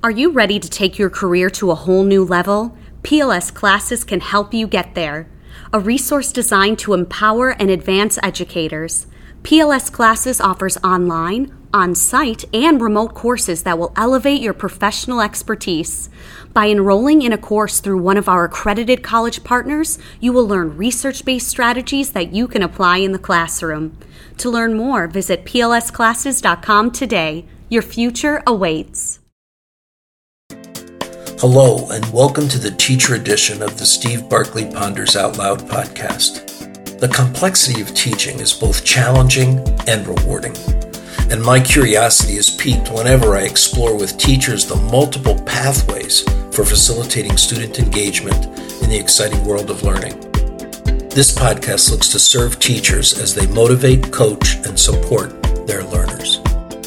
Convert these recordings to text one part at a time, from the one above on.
Are you ready to take your career to a whole new level? PLS Classes can help you get there. A resource designed to empower and advance educators. PLS Classes offers online, on-site, and remote courses that will elevate your professional expertise. By enrolling in a course through one of our accredited college partners, you will learn research-based strategies that you can apply in the classroom. To learn more, visit plsclasses.com today. Your future awaits. Hello, and welcome to the teacher edition of the Steve Barkley Ponders Out Loud podcast. The complexity of teaching is both challenging and rewarding, and my curiosity is piqued whenever I explore with teachers the multiple pathways for facilitating student engagement in the exciting world of learning. This podcast looks to serve teachers as they motivate, coach, and support their learners.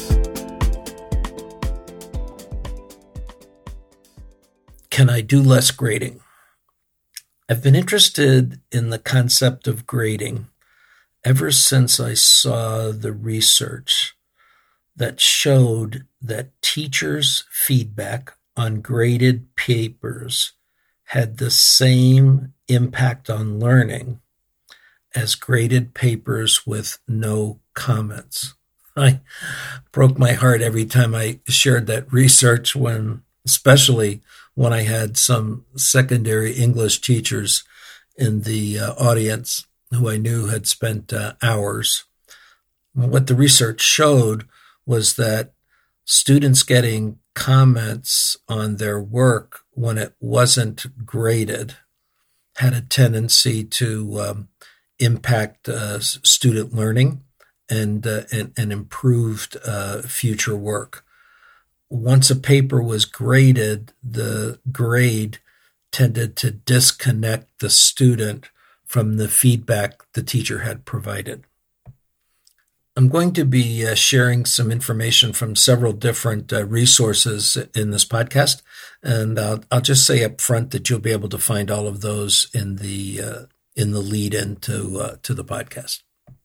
Can I do less grading? I've been interested in the concept of grading ever since I saw the research that showed that teachers' feedback on graded papers had the same impact on learning as graded papers with no comments. I broke my heart every time I shared that research, especially when I had some secondary English teachers in the audience who I knew had spent hours. What the research showed was that students getting comments on their work when it wasn't graded had a tendency to impact student learning and improved future work. Once a paper was graded, the grade tended to disconnect the student from the feedback the teacher had provided. I'm going to be sharing some information from several different resources in this podcast, and I'll just say up front that you'll be able to find all of those in the lead into to the podcast.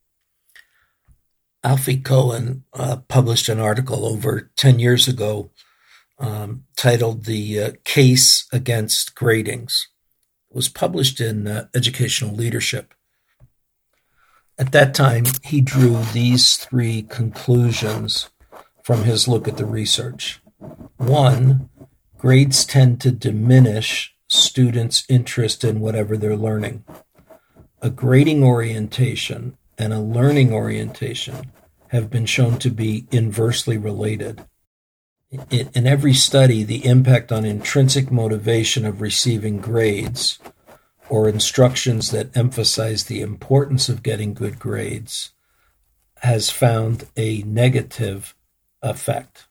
Alfie Cohen published an article over 10 years ago titled "The Case Against Gradings." It was published in Educational Leadership. At that time, he drew these three conclusions from his look at the research. 1, grades tend to diminish students' interest in whatever they're learning. A grading orientation and a learning orientation have been shown to be inversely related. In every study, the impact on intrinsic motivation of receiving grades or instructions that emphasize the importance of getting good grades has found a negative effect.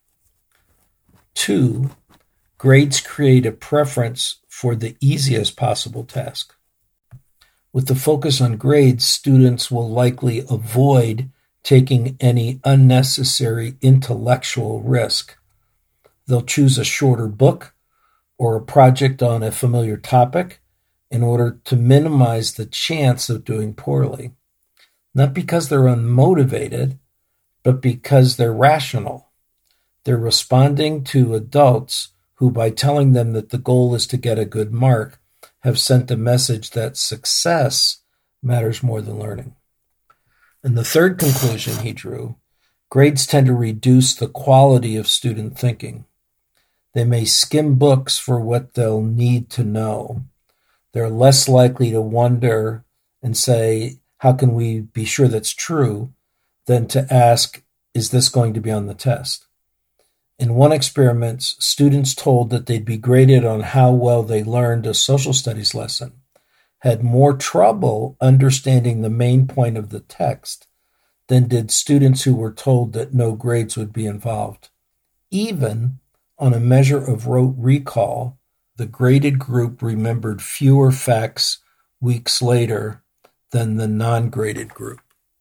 2, grades create a preference for the easiest possible task. With the focus on grades, students will likely avoid taking any unnecessary intellectual risk. They'll choose a shorter book or a project on a familiar topic in order to minimize the chance of doing poorly. Not because they're unmotivated, but because they're rational. They're responding to adults who, by telling them that the goal is to get a good mark, have sent a message that success matters more than learning. And the third conclusion he drew, grades tend to reduce the quality of student thinking. They may skim books for what they'll need to know. They're less likely to wonder and say, how can we be sure that's true, than to ask, is this going to be on the test? In one experiment, students told that they'd be graded on how well they learned a social studies lesson, had more trouble understanding the main point of the text than did students who were told that no grades would be involved. Even on a measure of rote recall, the graded group remembered fewer facts weeks later than the non-graded group.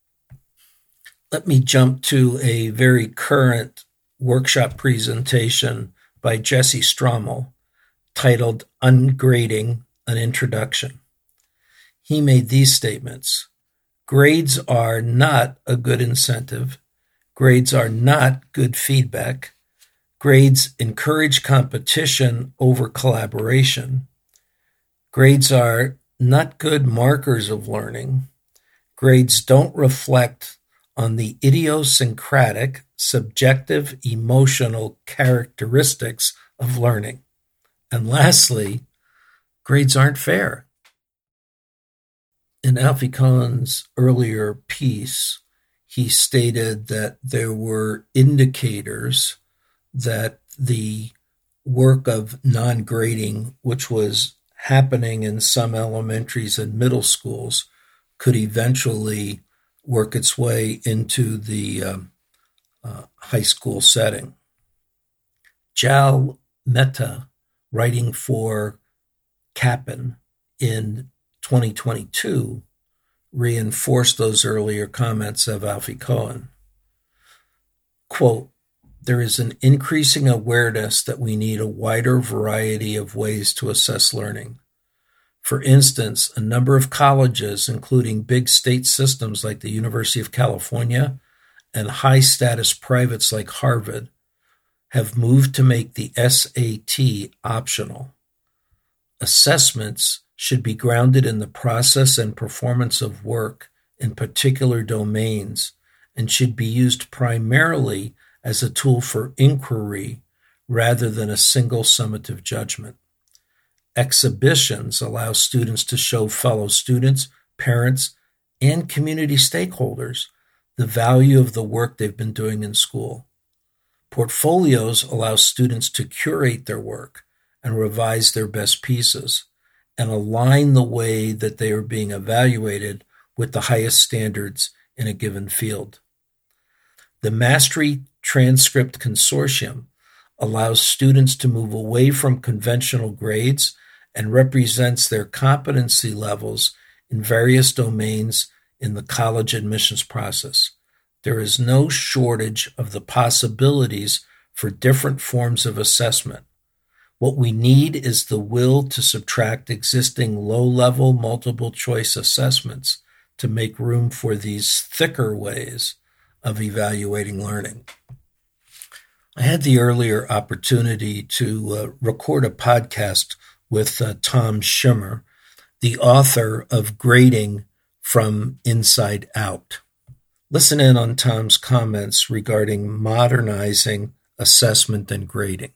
Let me jump to a very current workshop presentation by Jesse Strommel titled "Ungrading: An Introduction." He made these statements. Grades are not a good incentive. Grades are not good feedback. Grades encourage competition over collaboration. Grades are not good markers of learning. Grades don't reflect on the idiosyncratic, subjective, emotional characteristics of learning. And lastly, grades aren't fair. In Alfie Kohn's earlier piece, he stated that there were indicators that the work of non-grading, which was happening in some elementaries and middle schools, could eventually work its way into the high school setting. Jal Mehta, writing for Kaplan in 2022, reinforced those earlier comments of Alfie Kohn. Quote, "There is an increasing awareness that we need a wider variety of ways to assess learning. For instance, a number of colleges, including big state systems like the University of California and high-status privates like Harvard, have moved to make the SAT optional. Assessments should be grounded in the process and performance of work in particular domains and should be used primarily as a tool for inquiry rather than a single summative judgment. Exhibitions allow students to show fellow students, parents, and community stakeholders the value of the work they've been doing in school. Portfolios allow students to curate their work and revise their best pieces and align the way that they are being evaluated with the highest standards in a given field. The Mastery Transcript Consortium allows students to move away from conventional grades and represents their competency levels in various domains in the college admissions process. There is no shortage of the possibilities for different forms of assessment. What we need is the will to subtract existing low-level multiple-choice assessments to make room for these thicker ways of evaluating learning." I had the earlier opportunity to record a podcast with Tom Schimmer, the author of Grading from Inside Out. Listen in on Tom's comments regarding modernizing assessment and grading.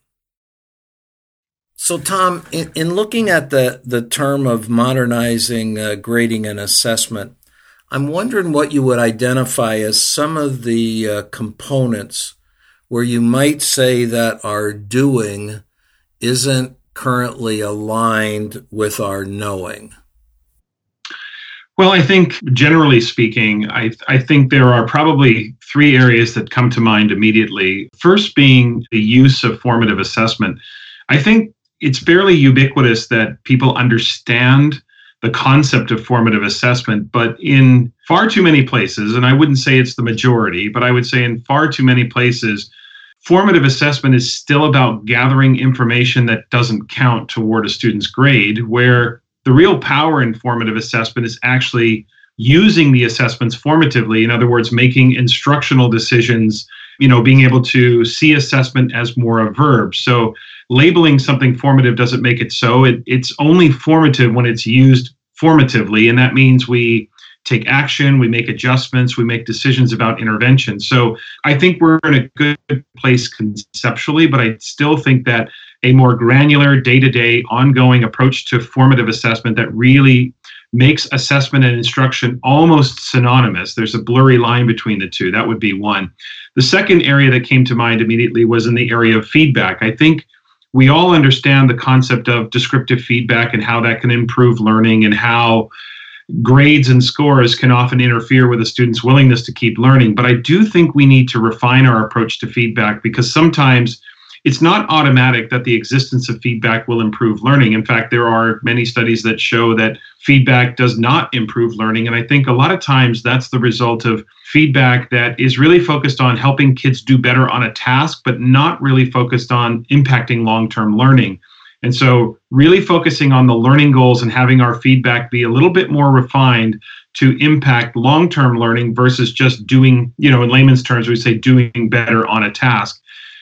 So, Tom, in looking at the term of modernizing grading and assessment, I'm wondering what you would identify as some of the components where you might say that our doing isn't currently aligned with our knowing. Well, I think generally speaking, I think there are probably three areas that come to mind immediately. First being the use of formative assessment. I think it's fairly ubiquitous that people understand the concept of formative assessment, but in far too many places, and I wouldn't say it's the majority, but I would say in far too many places, formative assessment is still about gathering information that doesn't count toward a student's grade, where the real power in formative assessment is actually using the assessments formatively. In other words, making instructional decisions, being able to see assessment as more a verb. So labeling something formative doesn't make it so. It's only formative when it's used formatively, and that means we take action, we make adjustments, we make decisions about intervention. So I think we're in a good place conceptually, but I still think that a more granular, day-to-day, ongoing approach to formative assessment that really makes assessment and instruction almost synonymous. There's a blurry line between the two. That would be one. The second area that came to mind immediately was in the area of feedback. I think we all understand the concept of descriptive feedback and how that can improve learning and how grades and scores can often interfere with a student's willingness to keep learning. But I do think we need to refine our approach to feedback, because sometimes it's not automatic that the existence of feedback will improve learning. In fact, there are many studies that show that feedback does not improve learning. And I think a lot of times that's the result of feedback that is really focused on helping kids do better on a task, but not really focused on impacting long-term learning. And so really focusing on the learning goals and having our feedback be a little bit more refined to impact long-term learning versus just doing, in layman's terms, we say doing better on a task.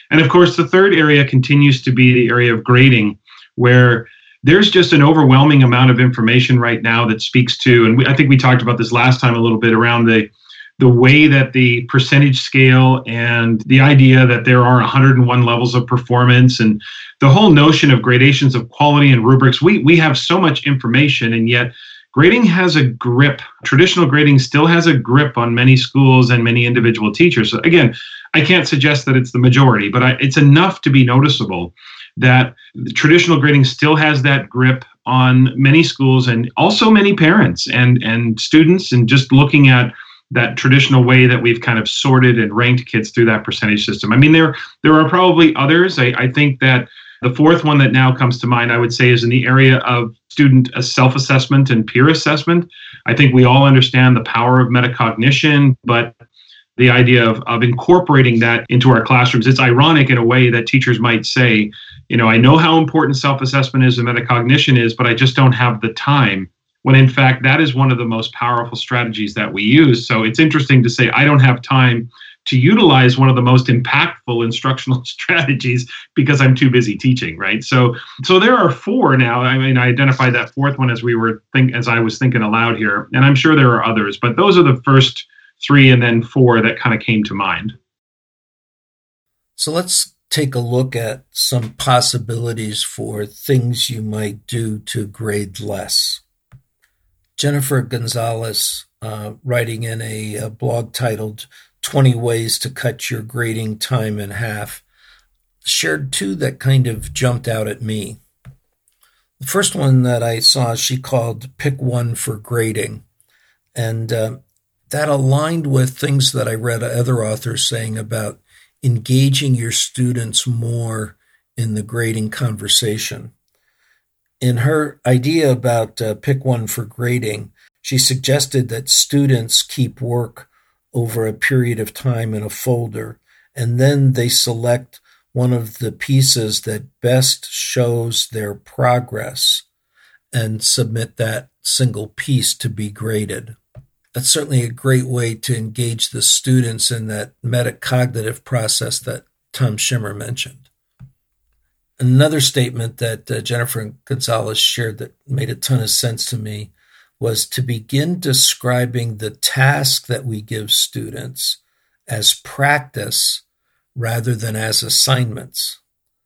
And of course, the third area continues to be the area of grading, where there's just an overwhelming amount of information right now that speaks to, and I think we talked about this last time a little bit, around the way that the percentage scale and the idea that there are 101 levels of performance and the whole notion of gradations of quality and rubrics. We have so much information, and yet grading has a grip. Traditional grading still has a grip on many schools and many individual teachers. So again, I can't suggest that it's the majority, but it's enough to be noticeable that traditional grading still has that grip on many schools and also many parents and students, and just looking at that traditional way that we've kind of sorted and ranked kids through that percentage system. I mean, there are probably others. I think that the fourth one that now comes to mind, I would say, is in the area of student self-assessment and peer assessment. I think we all understand the power of metacognition, but the idea of incorporating that into our classrooms, it's ironic in a way that teachers might say, I know how important self-assessment is and metacognition is, but I just don't have the time. When in fact, that is one of the most powerful strategies that we use. So it's interesting to say, I don't have time to utilize one of the most impactful instructional strategies because I'm too busy teaching, right? So there are four now. I mean, I identified that fourth one as I was thinking aloud here, and I'm sure there are others, but those are the first three and then four that kind of came to mind. So let's take a look at some possibilities for things you might do to grade less. Jennifer Gonzalez, writing in a blog titled 20 Ways to Cut Your Grading Time in Half, shared two that kind of jumped out at me. The first one that I saw, she called Pick One for Grading. And that aligned with things that I read other authors saying about engaging your students more in the grading conversation. In her idea about pick one for grading, she suggested that students keep work over a period of time in a folder, and then they select one of the pieces that best shows their progress and submit that single piece to be graded. That's certainly a great way to engage the students in that metacognitive process that Tom Schimmer mentioned. Another statement that Jennifer Gonzalez shared that made a ton of sense to me was to begin describing the task that we give students as practice rather than as assignments.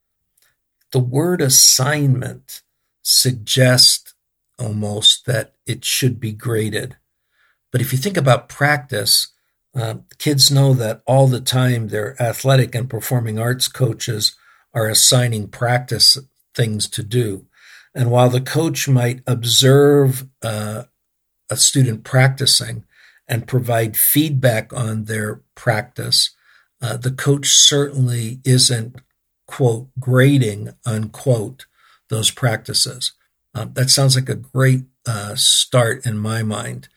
The word assignment suggests almost that it should be graded. But if you think about practice, kids know that all the time their athletic and performing arts coaches are assigning practice things to do. And while the coach might observe a student practicing and provide feedback on their practice, the coach certainly isn't, quote, grading, unquote, those practices. That sounds like a great start in my mind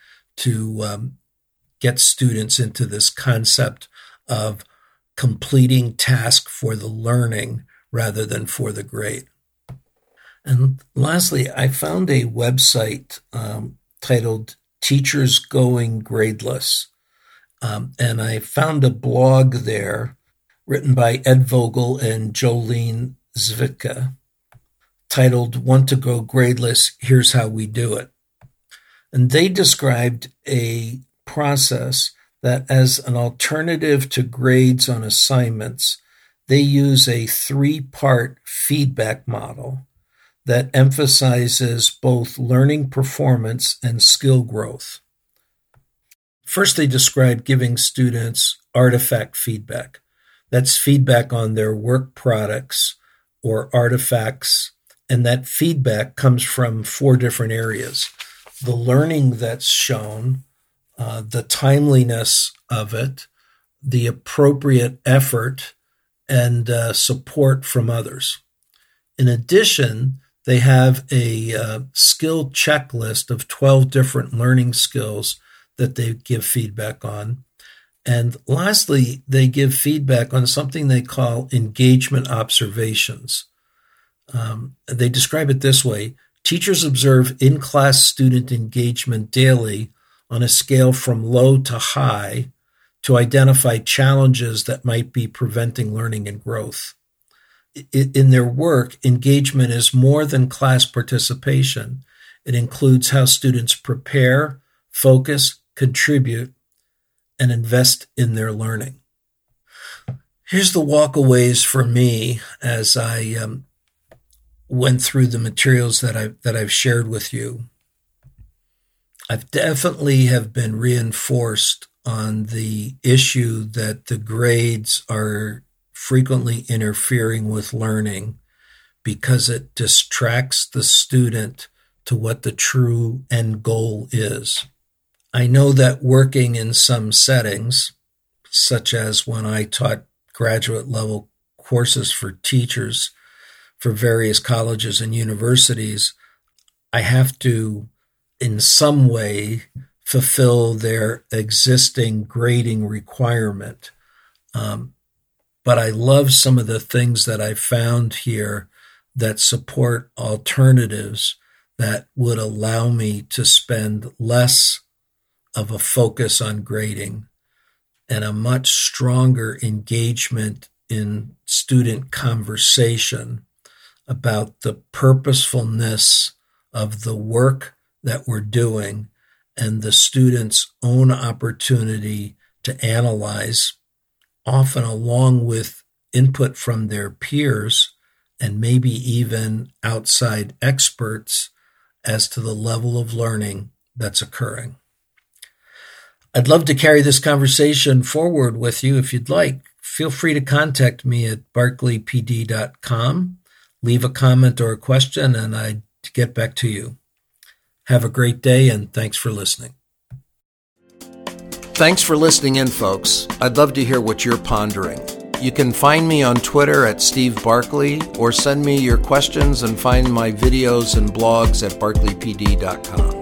to get students into this concept of completing task for the learning rather than for the grade. And lastly, I found a website titled Teachers Going Gradeless. And I found a blog there written by Ed Vogel and Jolene Zwitka titled Want to Go Gradeless, Here's How We Do It. And they described a process that as an alternative to grades on assignments, they use a 3-part feedback model that emphasizes both learning performance and skill growth. First, they describe giving students artifact feedback. That's feedback on their work products or artifacts, and that feedback comes from 4 different areas. The learning that's shown, the timeliness of it, the appropriate effort, and support from others. In addition, they have a skill checklist of 12 different learning skills that they give feedback on. And lastly, they give feedback on something they call engagement observations. They describe it this way: teachers observe in-class student engagement daily on a scale from low to high to identify challenges that might be preventing learning and growth. In their work, engagement is more than class participation. It includes how students prepare, focus, contribute, and invest in their learning. Here's the walkaways for me as I went through the materials that I've shared with you. I've definitely have been reinforced on the issue that the grades are frequently interfering with learning because it distracts the student to what the true end goal is. I know that working in some settings, such as when I taught graduate level courses for teachers for various colleges and universities, I have to, in some way, fulfill their existing grading requirement. But I love some of the things that I found here that support alternatives that would allow me to spend less of a focus on grading and a much stronger engagement in student conversation about the purposefulness of the work that we're doing and the student's own opportunity to analyze, often along with input from their peers and maybe even outside experts as to the level of learning that's occurring. I'd love to carry this conversation forward with you if you'd like. Feel free to contact me at barclaypd.com. Leave a comment or a question, and I'd get back to you. Have a great day, and thanks for listening. Thanks for listening in, folks. I'd love to hear what you're pondering. You can find me on Twitter at Steve Barclay, or send me your questions and find my videos and blogs at barclaypd.com.